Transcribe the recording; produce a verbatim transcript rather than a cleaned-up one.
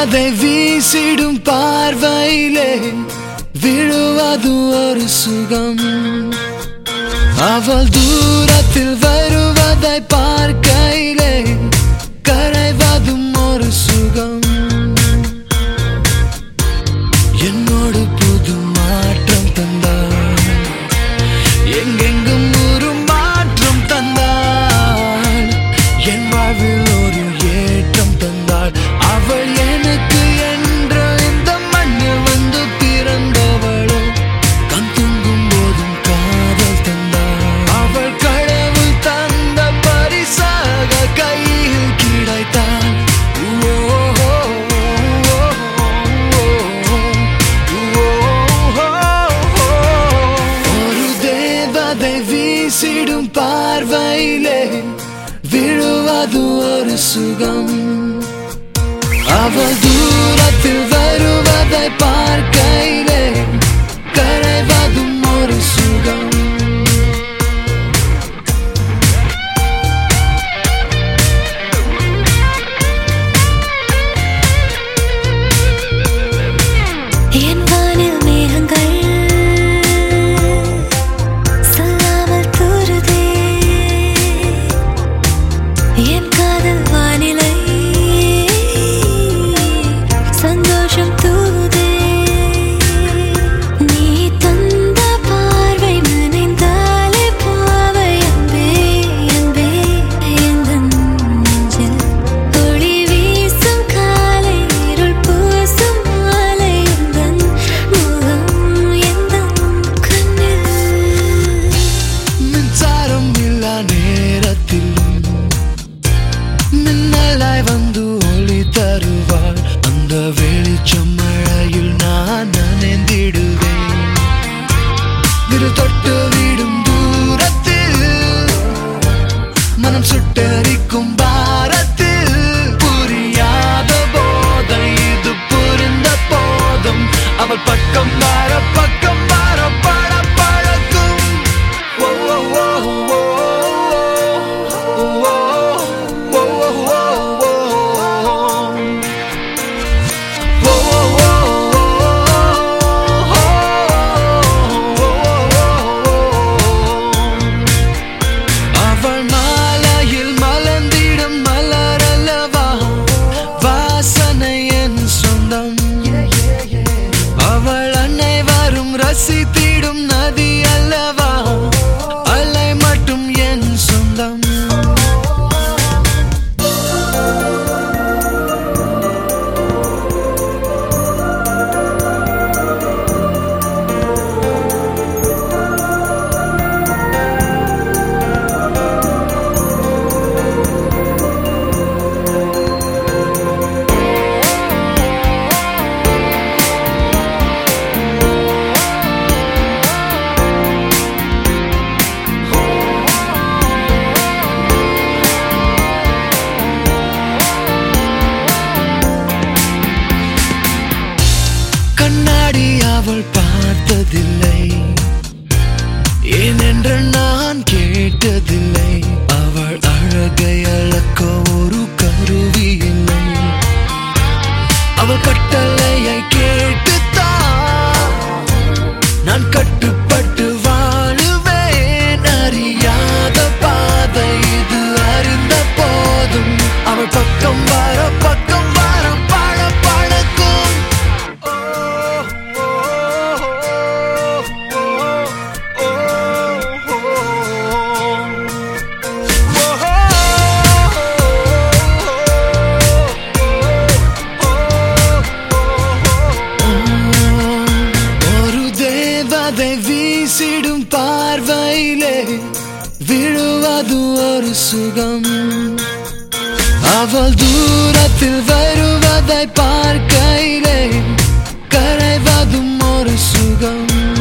அதை வீசிடும் பார்வையிலே விழுவது ஒரு சுகம். அவள் தூரத்தில் வருவதை பார்க்கையிலே கரைவதும் ஒரு சுகம். என்னோடு புது மாற்றம் தந்தாள், எங்கெங்கும் ஒரு மாற்றம் தந்தாள், என் வாழ்வில் ஒரு ஏற்றம் தந்தாள். அவள் எனக்கு என்ற இந்த மண்ணில் வந்து பிறந்தவளோ, கண் தூங்கும் போதும் காதல் தந்தாள். அவள் கடவுள் தந்த பரிசாக கையில் கிடைத்தாள். ஒரு தேவதை வீசிடும் பார்வையிலே விழுவது ஒரு சுகம். அவள் தூரத்தில் வருவதை பார்க்கையிலே கரைவதும் ஒரு சுகம். என் வானில் மேகங்கள் சொல்லாமல் தூறுதே, என் காதல் வானிலை சந்தோஷம் தூவுதே. நீ தந்த பார்வை நனைந்தாலே பாவை அன்பே அன்பே. எந்தன் நெஞ்சில் ஒளி வீசும் காலை இருள் பூசும் மாலை எந்தன் முகம் எந்தன் கண்ணில். மின்சாரம் இல்லா நேரத்தில் மின்னலாய் வந்து ஒளி தருவாள். அந்த வெளிச்சம் மழையில் நான் நனைந்திடுவேன். விரல் தொட்டு விடும் தூரத்தில் மனம் சுட்டரிக்கும் பாரத்தில் புரியாத போதை இது புரிந்த போதும் அவள் பக்கம் வர பக்கம் வர பட பழக்கும். ஓ ஓ ஓ ஓ அவள் மாலையில் மலர்ந்திடும் மலரல்லவா, வாசனை என் சொந்தம். அவள் அன்னை வரும் ரசித்திடும் நதி அல்லவா, அலை மட்டும் என் சொந்தம். கண்ணாடி அவள் பார்த்ததில்லை, ஏனென்று நான் கேட்டதில்லை. அவள் அழகை அளக்க ஒரு கருவி இல்லை. அவள் கட்டளையை கேட்டுத்தான் நான் கட்டுப்பட்டு வாழுவேன். அறியாத பாதை இது அறிந்த போதும் அவள் பக்கம் வர பக்கம் வர பழ பழக்கும். ஒரு தேவதை வீசிடும் பார்வையிலே விழுவது ஒரு சுகம். அவள் தூரத்தில் வருவதை பார்க்கையிலே கரைவதும் ஒரு சுகம்.